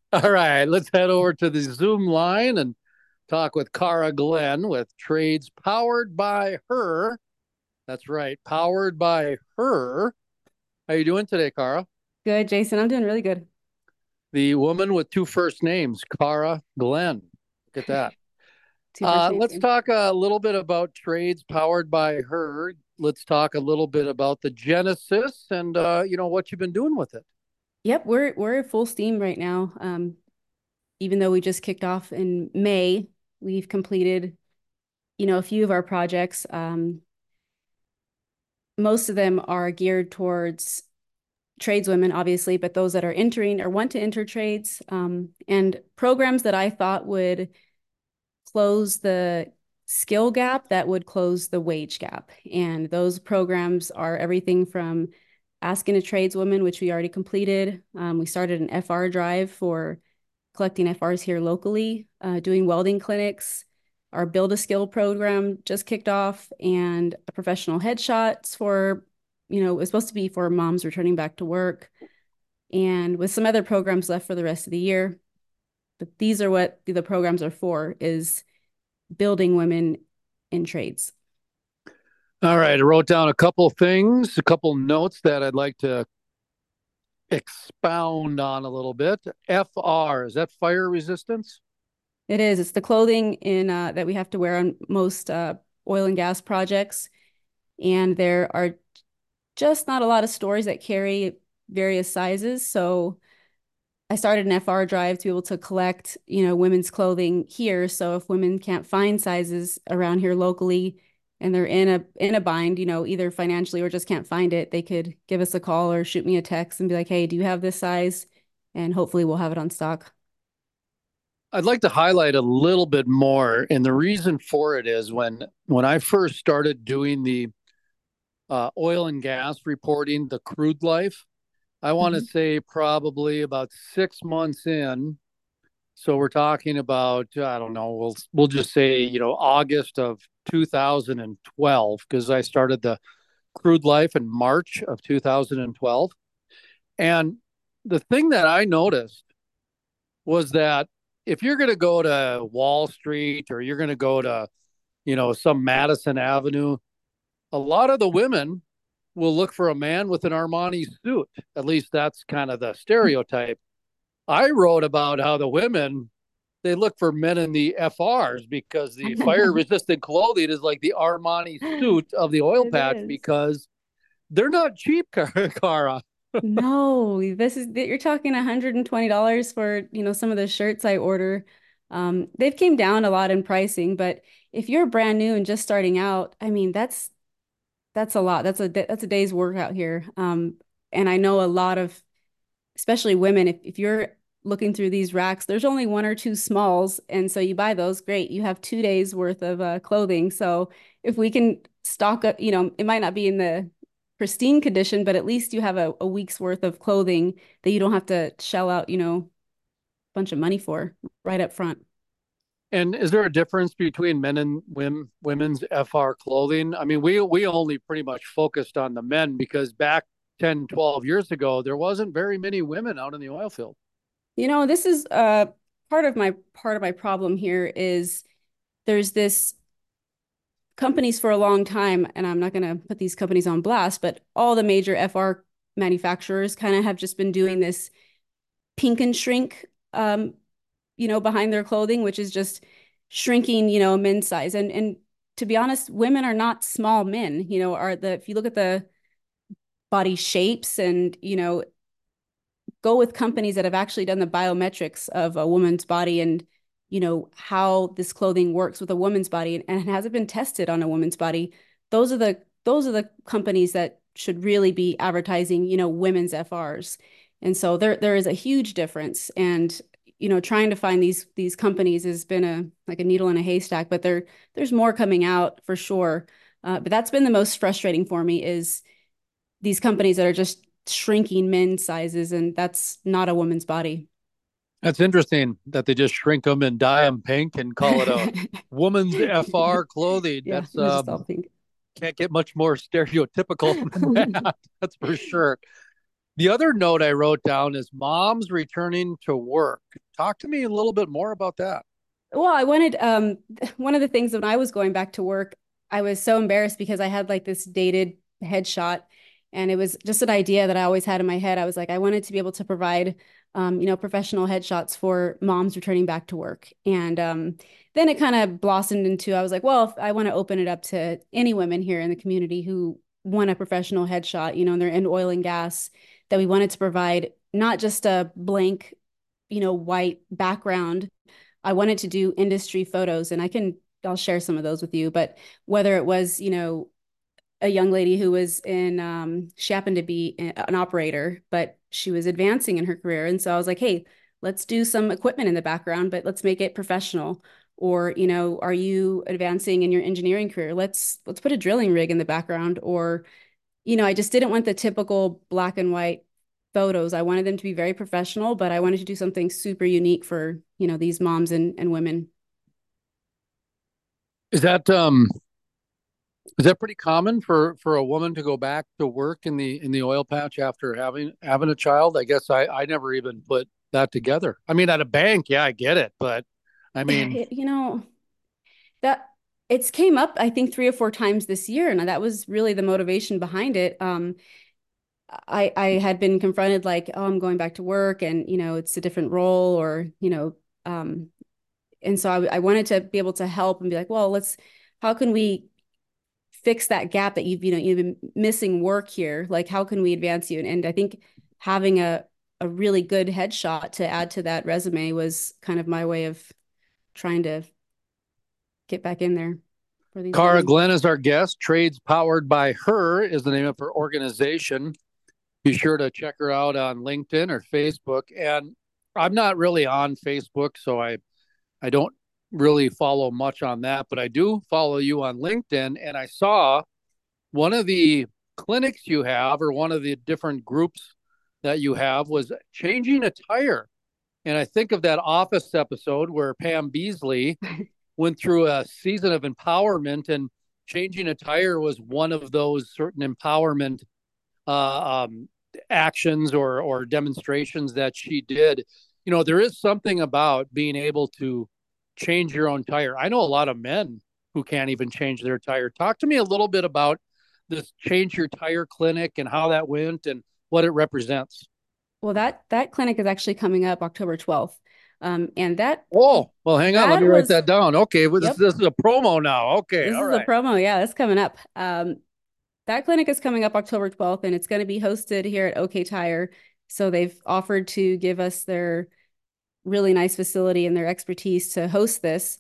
All right, let's head over to the Zoom line and talk with Cara Glenn with Trades Powered by Her. That's right, powered by her. How you doing today, Cara? Good, Jason. I'm doing really good. The woman with two first names, Cara Glenn. Look at that. Two first Let's names. talk a little bit about Trades Powered by Her. Let's talk a little bit about the genesis and what you've been doing with it. Yep, we're full steam right now. Even though we just kicked off in May, we've completed, a few of our projects. Most of them are geared towards tradeswomen, obviously, but those that are entering or want to enter trades, and programs that I thought would close the skill gap, that would close the wage gap. And those programs are everything from Asking a Tradeswoman, which we already completed. We started an FR drive for collecting FRs here locally, doing welding clinics. Our Build a Skill program just kicked off, and a professional headshots for, it's supposed to be for moms returning back to work, and with some other programs left for the rest of the year. But these are what the programs are for, is building women in trades. All right, I wrote down a couple things, a couple notes that I'd like to expound on a little bit. FR, is that fire resistance? It is. It's the clothing in that we have to wear on most oil and gas projects, and there are just not a lot of stores that carry various sizes. So I started an FR drive to be able to collect, women's clothing here. So if women can't find sizes around here locally and they're in a bind, either financially or just can't find it, they could give us a call or shoot me a text and be like, "Hey, do you have this size?" And hopefully we'll have it on stock. I'd like to highlight a little bit more, and the reason for it is when I first started doing the oil and gas reporting, the crude life, I want to Mhm. say probably about 6 months in. So we're talking about I don't know. We'll just say August of 2012 because I started the crude life in March of 2012, and the thing that I noticed was that if you're going to go to Wall Street or you're going to go to some Madison Avenue, a lot of the women will look for a man with an Armani suit. At least that's kind of the stereotype. I wrote about how the women they look for men in the FRs because the fire resistant clothing is like the Armani suit of the oil It patch is. because they're not cheap, Cara. No, this is you're talking $120 for, some of the shirts I order. They've came down a lot in pricing, but if you're brand new and just starting out, I mean, that's a lot. That's a day's work out here. And I know a lot of, especially women, if you're looking through these racks, there's only one or two smalls, and so you buy those, great. You have 2 days worth of clothing. So if we can stock up, it might not be in the pristine condition, but at least you have a week's worth of clothing that you don't have to shell out, a bunch of money for right up front. And is there a difference between men and women's FR clothing? I mean, we only pretty much focused on the men because back 10, 12 years ago, there wasn't very many women out in the oil field. This is part of my problem here is there's this companies for a long time, and I'm not going to put these companies on blast, but all the major FR manufacturers kind of have just been doing this pink and shrink, behind their clothing, which is just shrinking, men's size. And to be honest, women are not small men, are the if you look at the body shapes and, go with companies that have actually done the biometrics of a woman's body and how this clothing works with a woman's body and has it been tested on a woman's body. Those are the companies that should really be advertising women's FRs. And so there is a huge difference, and trying to find these companies has been a needle in a haystack, but there's more coming out for sure. But that's been the most frustrating for me, is these companies that are just shrinking men's sizes, and that's not a woman's body. That's interesting that they just shrink them and dye them pink and call it a woman's FR clothing. Yeah, That's it was just all pink. can't get much more stereotypical than that. That's for sure. The other note I wrote down is moms returning to work. Talk to me a little bit more about that. Well, I wanted one of the things when I was going back to work, I was so embarrassed because I had like this dated headshot and it was just an idea that I always had in my head. I was like, I wanted to be able to provide professional headshots for moms returning back to work. And then it kind of blossomed into I was like, well, I want to open it up to any women here in the community who want a professional headshot, and they're in oil and gas, that we wanted to provide not just a blank, white background. I wanted to do industry photos, and I'll share some of those with you. But whether it was, a young lady who was she happened to be an operator, but she was advancing in her career. And so I was like, hey, let's do some equipment in the background, but let's make it professional. Or, are you advancing in your engineering career? Let's put a drilling rig in the background. Or, I just didn't want the typical black and white photos. I wanted them to be very professional, but I wanted to do something super unique for, these moms and women. Is that pretty common for a woman to go back to work in the oil patch after having a child? I guess I never even put that together. I mean, at a bank, yeah, I get it, but I mean, That it's came up, I think, 3 or 4 times this year, and that was really the motivation behind it. I had been confronted like, oh, I'm going back to work, and it's a different role, or and so I wanted to be able to help and be like, well, how can we fix that gap that you've been missing work here? Like, how can we advance you? And I think having a really good headshot to add to that resume was kind of my way of trying to get back in there for these Cara women. Glenn is our guest. Trades Powered by Her is the name of her organization. Be sure to check her out on LinkedIn or Facebook. And I'm not really on Facebook, so I don't really follow much on that, but I do follow you on LinkedIn. And I saw one of the clinics you have, or one of the different groups that you have, was changing a tire. And I think of that Office episode where Pam Beasley went through a season of empowerment, and changing a tire was one of those certain empowerment um, actions or demonstrations that she did. There is something about being able to change your own tire. I know a lot of men who can't even change their tire. Talk to me a little bit about this Change Your Tire clinic and how that went and what it represents. Well, that clinic is actually coming up October 12th. And Oh, well, hang on. Let me that write was, that down. Okay. Well, this, yep, this is a promo now. Okay. this All is a right. promo. Yeah, that's coming up. That clinic is coming up October 12th, and it's going to be hosted here at OK Tire. So they've offered to give us their really nice facility and their expertise to host this.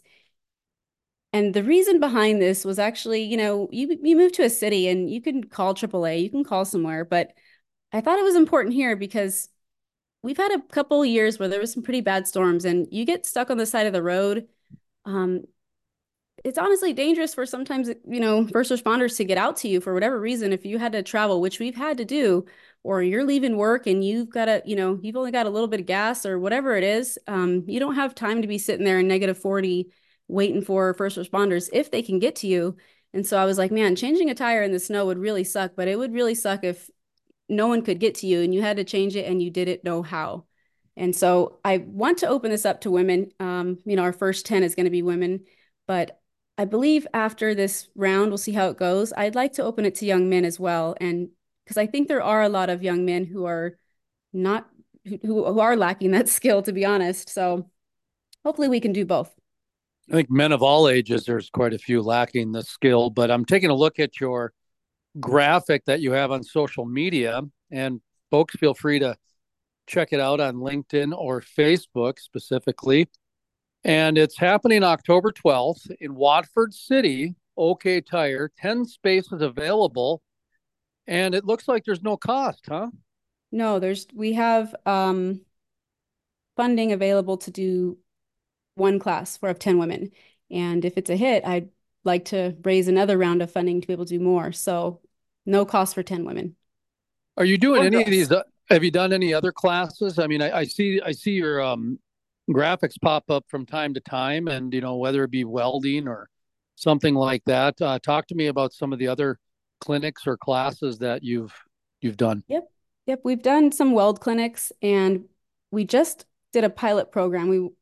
And the reason behind this was actually, you move to a city and you can call AAA, you can call somewhere, but I thought it was important here because we've had a couple of years where there was some pretty bad storms and you get stuck on the side of the road. Um, it's honestly dangerous for sometimes, first responders to get out to you for whatever reason. If you had to travel, which we've had to do, or you're leaving work and you've only got a little bit of gas or whatever it is, you don't have time to be sitting there in -40 waiting for first responders if they can get to you. And so I was like, man, changing a tire in the snow would really suck, but it would really suck if no one could get to you and you had to change it and you didn't know how. And so I want to open this up to women. Our first 10 is going to be women, but I believe after this round, we'll see how it goes. I'd like to open it to young men as well. And because I think there are a lot of young men who are not, who are lacking that skill, to be honest. So hopefully we can do both. I think men of all ages, there's quite a few lacking the skill, but I'm taking a look at your graphic that you have on social media, and folks, feel free to check it out on LinkedIn or Facebook specifically. And it's happening October 12th in Watford City, OK Tire, 10 spaces available. And it looks like there's no cost, huh? No, we have funding available to do one class for 10 women. And if it's a hit, I'd like to raise another round of funding to be able to do more. So no cost for 10 women Are you doing or any of these? girls. Have you done any other classes? I mean, I see your graphics pop up from time to time, and whether it be welding or something like that. Talk to me about some of the other clinics or classes that you've done. Yep. Yep, we've done some weld clinics, and we just did a pilot program. We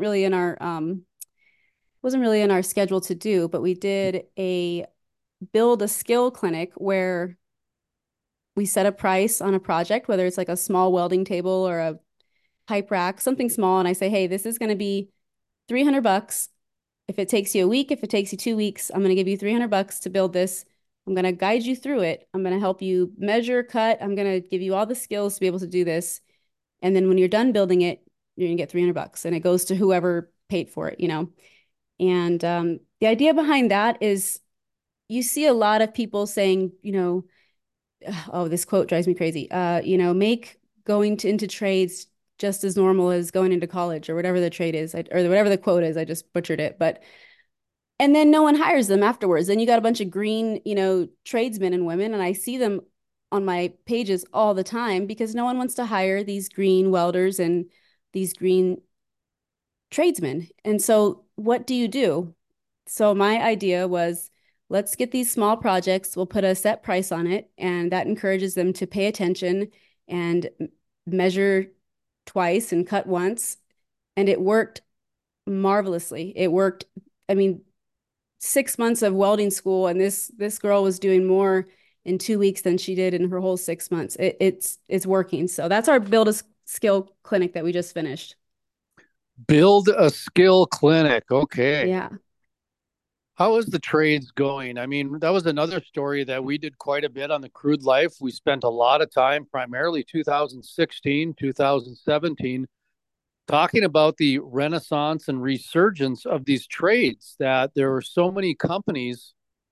wasn't really in our schedule to do, but we did a build a skill clinic where we set a price on a project, whether it's like a small welding table or a pipe rack, something small, and I say, "Hey, this is going to be $300. If it takes you a week, if it takes you 2 weeks, I'm going to give you $300 to build this. I'm going to guide you through it. I'm going to help you measure, cut. I'm going to give you all the skills to be able to do this. And then when you're done building it, you're going to get $300 and it goes to whoever paid for it, you know?" And the idea behind that is you see a lot of people saying, oh, this quote drives me crazy. Make going into trades just as normal as going into college or whatever the trade is, or whatever the quote is. I just butchered it, but and then no one hires them afterwards. Then you got a bunch of green, tradesmen and women, and I see them on my pages all the time because no one wants to hire these green welders and these green tradesmen. And so what do you do? So my idea was let's get these small projects, we'll put a set price on it, and that encourages them to pay attention and measure twice and cut once. And it worked marvelously. It worked, I mean, 6 months of welding school, and this girl was doing more in 2 weeks than she did in her whole 6 months. It's working. So that's our build a skill clinic that we just finished. Build a skill clinic. Okay. Yeah. How is the trades going? I mean, that was another story that we did quite a bit on the crude life. We spent a lot of time, primarily 2016, 2017, talking about the renaissance and resurgence of these trades, that there were so many companies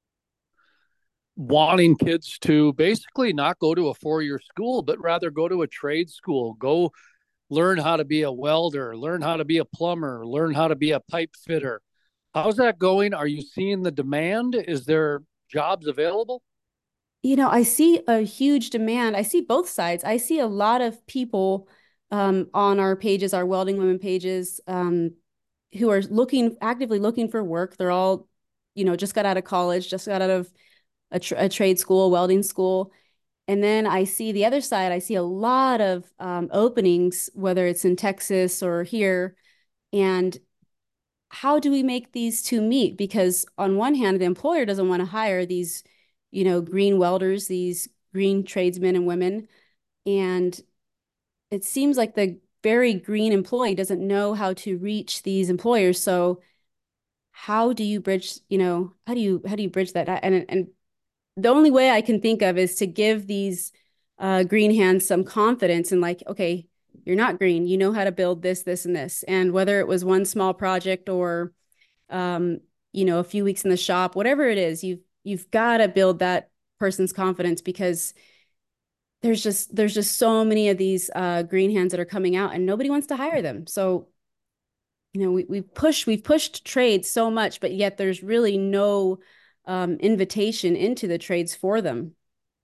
wanting kids to basically not go to a 4 year school, but rather go to a trade school, go learn how to be a welder, learn how to be a plumber, learn how to be a pipe fitter. How's that going? Are you seeing the demand? Is there jobs available? I see a huge demand. I see both sides. I see a lot of people on our pages, our welding women pages, who are actively looking for work. They're all, just got out of college, just got out of a trade school, welding school. And then I see the other side. I see a lot of openings, whether it's in Texas or here. And how do we make these two meet? Because on one hand, the employer doesn't want to hire these, green welders, these green tradesmen and women. And it seems like the very green employee doesn't know how to reach these employers. So how do you bridge, how do you bridge that? And the only way I can think of is to give these green hands some confidence and like, okay, you're not green. You know how to build this, this, and this. And whether it was one small project or um, a few weeks in the shop, whatever it is, you've got to build that person's confidence because there's just so many of these green hands that are coming out and nobody wants to hire them. So, we've pushed trades so much, but yet there's really no invitation into the trades for them.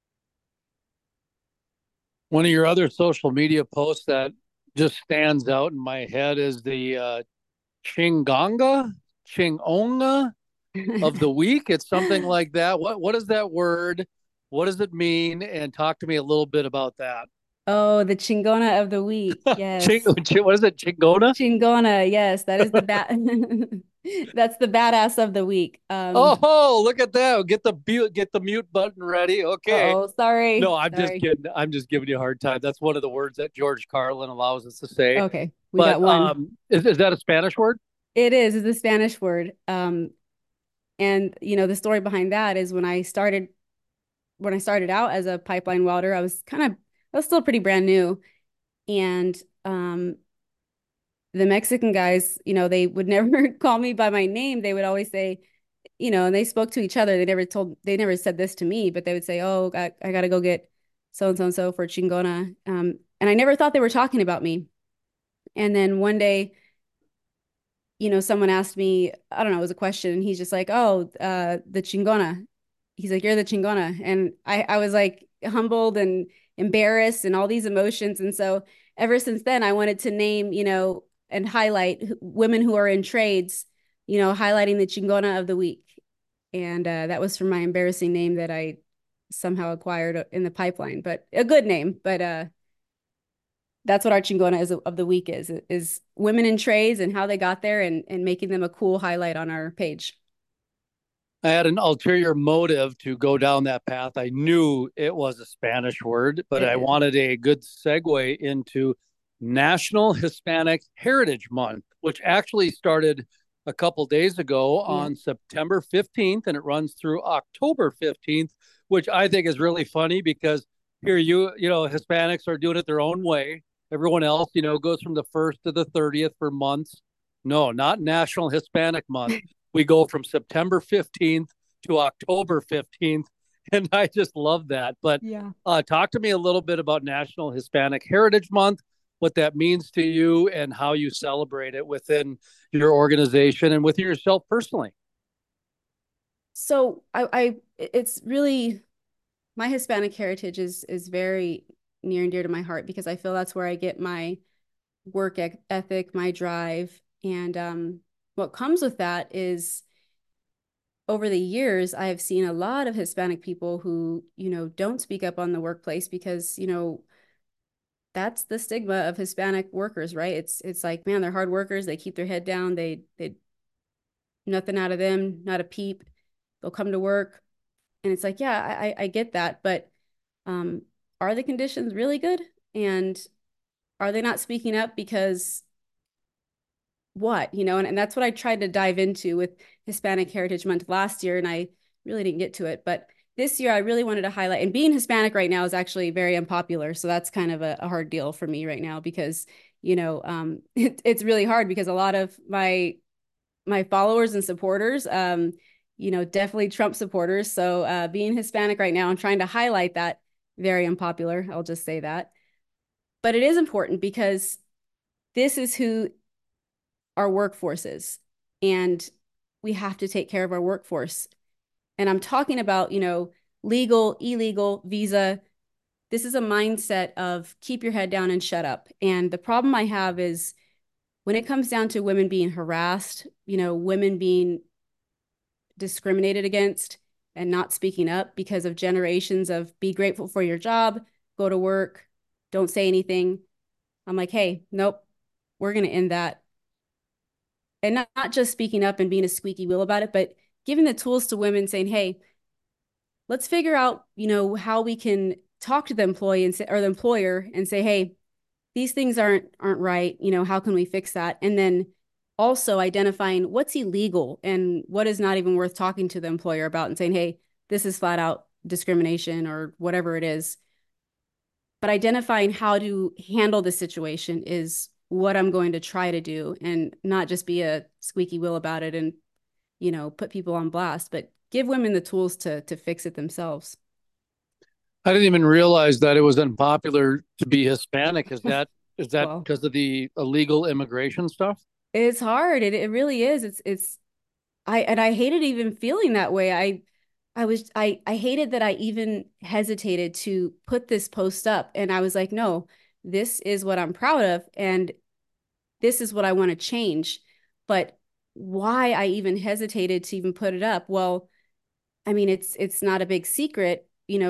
One of your other social media posts that just stands out in my head is the Chingonga of the week. It's something like that. What is that word? What does it mean? And talk to me a little bit about that. Oh, the Chingona of the week. Ching, Yes. what is it? Chingona? Chingona. Yes, that is the that's the badass of the week. Oh, look at that! Get the mute button ready. Okay. Uh-oh, No, sorry. I'm just Sorry. kidding. I'm just giving you a hard time. That's one of the words that George Carlin allows us to say. Okay, we got But one. is that a Spanish word? It is. It's a Spanish word. And the story behind that is when I started out as a pipeline welder, I was still pretty brand new. And the Mexican guys, they would never call me by my name. They would always say, and they spoke to each other. They never said this to me, but they would say, "Oh, I got to go get so and so and so for chingona." And I never thought they were talking about me. And then one day, someone asked me, I don't know, it was a question, and he's just like, "Oh, the chingona." He's like, "You're the chingona," and I was like humbled and embarrassed and all these emotions. And so ever since then, I wanted to name, and highlight women who are in trades, highlighting the chingona of the week. And that was from my embarrassing name that I somehow acquired in the pipeline, but a good name. But that's what Archingona is of the week is women in trades and how they got there and making them a cool highlight on our page. I had an ulterior motive to go down that path. I knew it was a Spanish word, but It I is. wanted a good segue into National Hispanic Heritage Month, which actually started a couple days ago Yeah. on September 15th and it runs through October 15th, which I think is really funny because here Hispanics are doing it their own way. Everyone else, goes from the 1st to the 30th for months. No, not National Hispanic Month. We go from September 15th to October 15th. And I just love that. But Yeah. talk to me a little bit about National Hispanic Heritage Month, what that means to you, and how you celebrate it within your organization and with yourself personally. So it's really my Hispanic heritage is very near and dear to my heart because I feel that's where I get my work ethic, my drive, and what comes with that is over the years, I have seen a lot of Hispanic people who, don't speak up on the workplace because, that's the stigma of Hispanic workers, right? It's like, man, they're hard workers. They keep their head down. They nothing out of them, not a peep. They'll come to work. And it's like, yeah, I get that, but um, are the conditions really good? And are they not speaking up because what, and that's what I tried to dive into with Hispanic Heritage Month last year, and I really didn't get to it. But this year, I really wanted to highlight, and being Hispanic right now is actually very unpopular. So that's kind of a hard deal for me right now because, it's really hard because a lot of my followers and supporters, definitely Trump supporters. So being Hispanic right now, I'm trying to highlight that very unpopular. I'll just say that. But it is important because this is who our workforce is. And we have to take care of our workforce. And I'm talking about, legal, illegal, visa. This is a mindset of keep your head down and shut up. And the problem I have is when it comes down to women being harassed, women being discriminated against and not speaking up because of generations of be grateful for your job, go to work, don't say anything. I'm like, hey, nope, we're going to end that. And not just speaking up and being a squeaky wheel about it, but giving the tools to women saying, hey, let's figure out, how we can talk to the employee and say, or the employer and say, hey, these things aren't right. How can we fix that? And then also identifying what's illegal and what is not even worth talking to the employer about and saying, hey, this is flat out discrimination or whatever it is. But identifying how to handle the situation is what I'm going to try to do and not just be a squeaky wheel about it and, put people on blast, but give women the tools to fix it themselves. I didn't even realize that it was unpopular to be Hispanic. Is that Well, because of the illegal immigration stuff? it's hard. It really is. I hated even feeling that way. I hated that I even hesitated to put this post up. And I was like, no, this is what I'm proud of. And this is what I want to change. But why I even hesitated to even put it up? Well, I mean, it's not a big secret,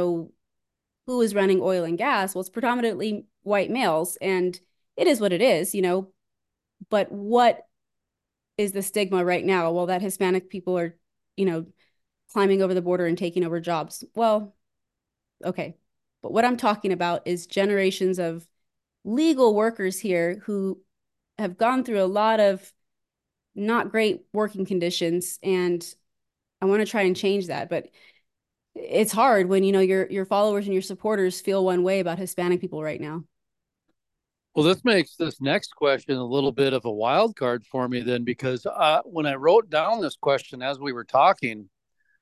who is running oil and gas. Well, it's predominantly white males, and it is what it is, But what is the stigma right now? Well, that Hispanic people are, you know, climbing over the border and taking over jobs. Well, okay. But what I'm talking about is generations of legal workers here who have gone through a lot of not great working conditions. And I want to try and change that. But it's hard when, your followers and your supporters feel one way about Hispanic people right now. Well, this makes this next question a little bit of a wild card for me then, because when I wrote down this question as we were talking,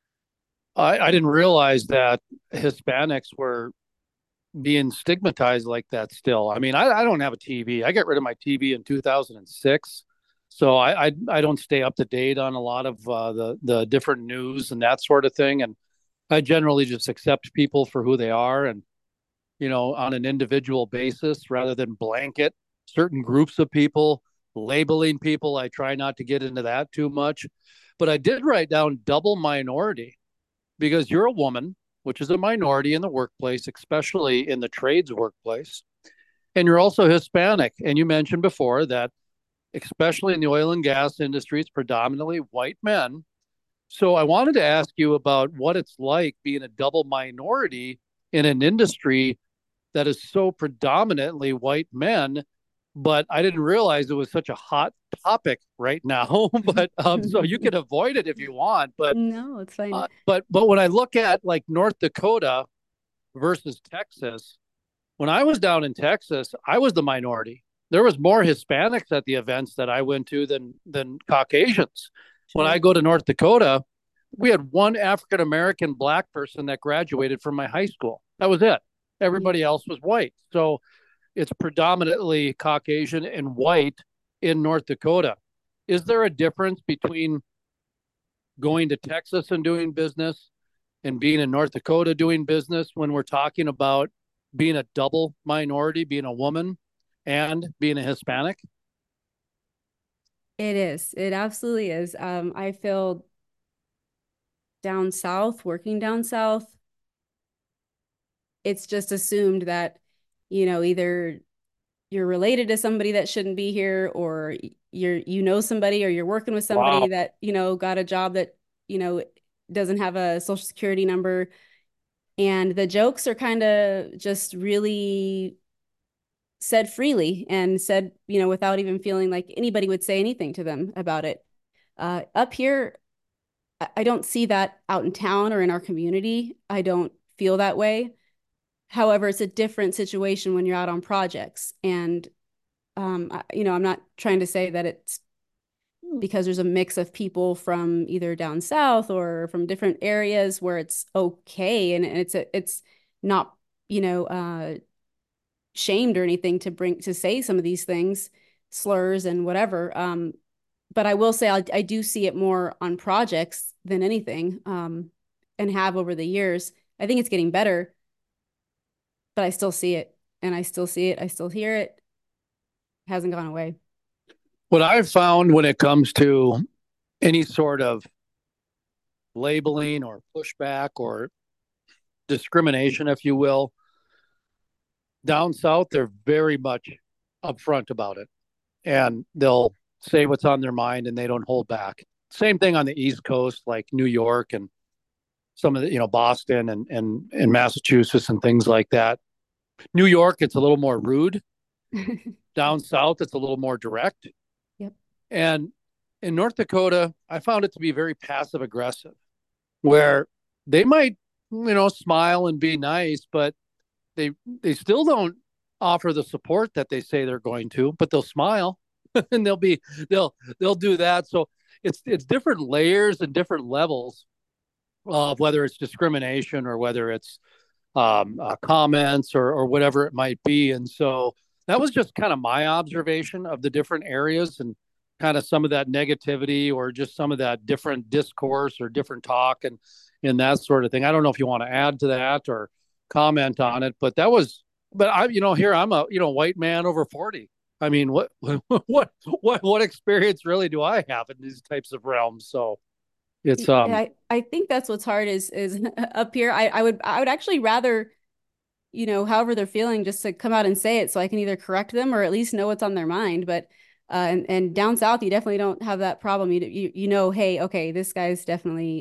I didn't realize that Hispanics were being stigmatized like that still. I mean, I don't have a TV. I got rid of my TV in 2006. So I don't stay up to date on a lot of the different news and that sort of thing. And I generally just accept people for who they are and, on an individual basis rather than blanket certain groups of people, labeling people. I try not to get into that too much. But I did write down double minority because you're a woman, which is a minority in the workplace, especially in the trades workplace, and you're also Hispanic. And you mentioned before that, especially in the oil and gas industry, it's predominantly white men. So I wanted to ask you about what it's like being a double minority in an industry that is so predominantly white men. But I didn't realize it was such a hot topic right now. But so you can avoid it if you want. But No, it's fine. but when I look at like North Dakota versus Texas, when I was down in Texas, I was the minority. There was more Hispanics at the events that I went to than Caucasians. When I Sure. go to North Dakota, we had one African American black person that graduated from my high school. That was it. Yeah. Everybody else was white. So it's predominantly Caucasian and white in North Dakota. Is there a difference between going to Texas and doing business and being in North Dakota doing business when we're talking about being a double minority, being a woman and being a Hispanic? It is. It absolutely is. I feel down south, working down south, it's just assumed that, either you're related to somebody that shouldn't be here, or somebody, or you're working with somebody Wow. that, got a job that, you know, doesn't have a social security number. And the jokes are kind of just really said freely and said, without even feeling like anybody would say anything to them about it. Up here, I don't see that out in town or in our community. I don't feel that way. However, it's a different situation when you're out on projects. And, I'm not trying to say that it's because there's a mix of people from either down south or from different areas where it's okay. And it's not, you know, shamed or anything to say some of these things, slurs and whatever. But I will say I do see it more on projects than anything, and have over the years. I think it's getting better, but I still see it, and I still see it. I still hear it. It hasn't gone away. What I've found when it comes to any sort of labeling or pushback or discrimination, if you will, down south, they're very much upfront about it and they'll say what's on their mind and they don't hold back. Same thing on the East Coast, like New York and some of the, Boston and Massachusetts and things like that. New York, it's a little more rude. Down south, it's a little more direct. Yep. And in North Dakota, I found it to be very passive aggressive, where they might, smile and be nice, but they they still don't offer the support that they say they're going to, but they'll smile and they'll do that. So it's different layers and different levels of whether it's discrimination or whether it's comments or whatever it might be. And so that was just kind of my observation of the different areas and kind of some of that negativity or just some of that different discourse or different talk and that sort of thing. I don't know if you want to add to that or comment on it, but that was, but I, here I'm a, white man over 40. I mean, what experience really do I have in these types of realms? So it's, I think that's what's hard is up here. I would actually rather, however they're feeling, just to come out and say it so I can either correct them or at least know what's on their mind. But and down south, you definitely don't have that problem. Hey, okay, this guy's definitely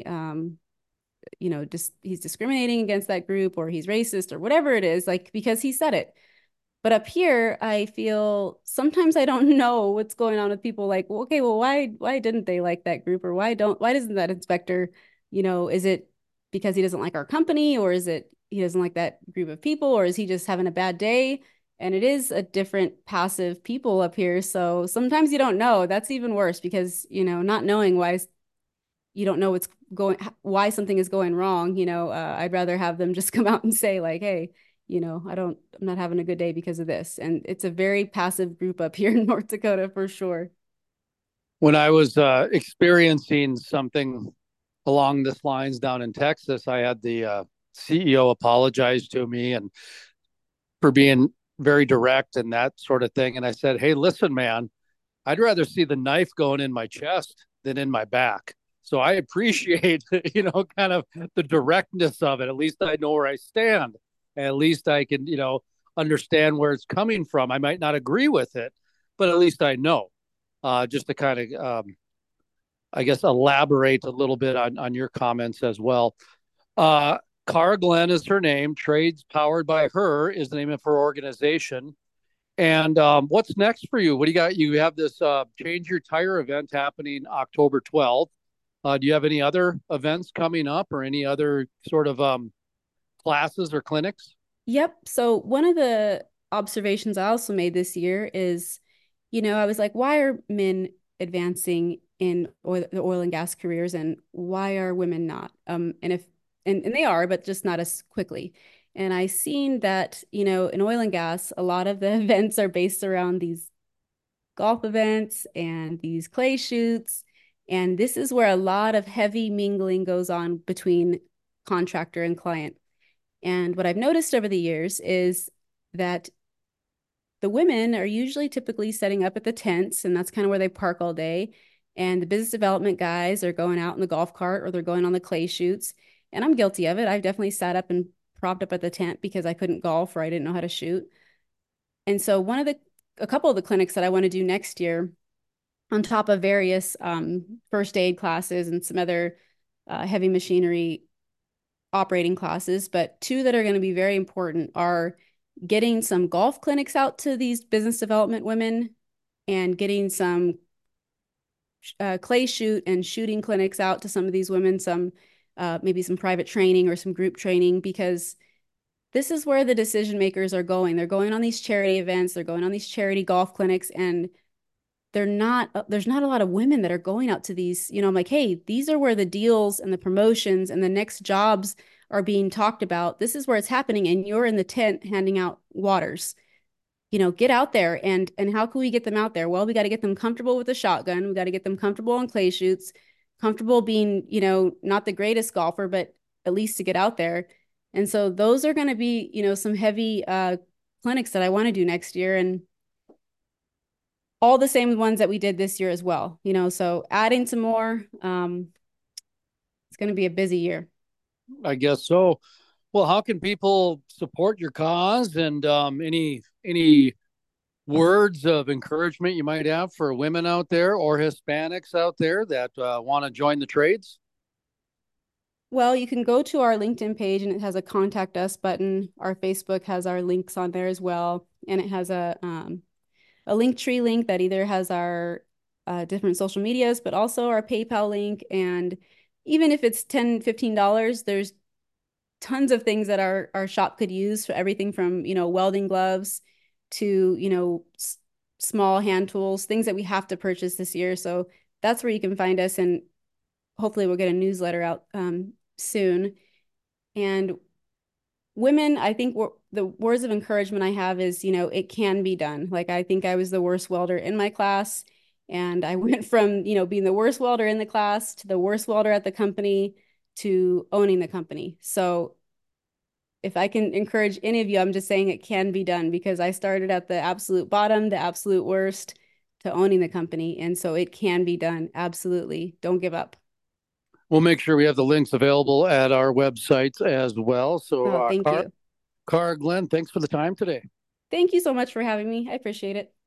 just he's discriminating against that group, or he's racist, or whatever it is, like, because he said it. But up here, I feel sometimes I don't know what's going on with people. Like, well, okay, well, why didn't they like that group, or why doesn't that inspector, is it because he doesn't like our company, or is it he doesn't like that group of people, or is he just having a bad day? And it is a different passive people up here. So sometimes you don't know. That's even worse because, not knowing why you don't know why something is going wrong. I'd rather have them just come out and say like, hey, I'm not having a good day because of this. And it's a very passive group up here in North Dakota for sure. when I was experiencing something along this lines down in Texas, I had the CEO apologize to me and for being very direct and that sort of thing. And I said, "Hey, listen, man, I'd rather see the knife going in my chest than in my back. So I appreciate, kind of the directness of it. At least I know where I stand. At least I can, understand where it's coming from. I might not agree with it, but at least I know. Just to kind of, I guess, elaborate a little bit on your comments as well. Uh, Cara Glenn is her name. Trades Powered by Her is the name of her organization. And what's next for you? What do you got? You have this Change Your Tire event happening October 12th. Do you have any other events coming up or any other sort of classes or clinics? Yep. So one of the observations I also made this year is, I was like, why are men advancing in the oil and gas careers, and why are women not? And they are, but just not as quickly. And I seen that, in oil and gas, a lot of the events are based around these golf events and these clay shoots. And this is where a lot of heavy mingling goes on between contractor and client. And what I've noticed over the years is that the women are usually typically setting up at the tents, and that's kind of where they park all day. And the business development guys are going out in the golf cart or they're going on the clay shoots. And I'm guilty of it. I've definitely sat up and propped up at the tent because I couldn't golf or I didn't know how to shoot. And so a couple of the clinics that I want to do next year, on top of various first aid classes and some other heavy machinery operating classes, but two that are going to be very important are getting some golf clinics out to these business development women and getting some clay shoot and shooting clinics out to some of these women, some maybe some private training or some group training, because this is where the decision makers are going. They're going on these charity events, they're going on these charity golf clinics, and there's not a lot of women that are going out to these. I'm like, hey, these are where the deals and the promotions and the next jobs are being talked about. This is where it's happening, and you're in the tent handing out waters. Get out there. And how can we get them out there? Well, we got to get them comfortable with a shotgun. We got to get them comfortable on clay shoots, comfortable being, not the greatest golfer, but at least to get out there. And so those are going to be, some heavy clinics that I want to do next year, and all the same ones that we did this year as well. So adding some more. It's going to be a busy year. I guess so. Well, how can people support your cause, and any words of encouragement you might have for women out there or Hispanics out there that want to join the trades? Well, you can go to our LinkedIn page and it has a contact us button. Our Facebook has our links on there as well. And it has a Linktree link that either has our different social medias, but also our PayPal link. And even if it's $10, $15, there's tons of things that our shop could use, for everything from, welding gloves to, small hand tools, things that we have to purchase this year. So that's where you can find us. And hopefully we'll get a newsletter out soon. And women, I think the words of encouragement I have is, it can be done. Like, I think I was the worst welder in my class, and I went from, being the worst welder in the class to the worst welder at the company to owning the company. So if I can encourage any of you, I'm just saying it can be done, because I started at the absolute bottom, the absolute worst, to owning the company. And so it can be done. Absolutely. Don't give up. We'll make sure we have the links available at our websites as well. So, Oh, thank you. Cara Glenn, thanks for the time today. Thank you so much for having me. I appreciate it.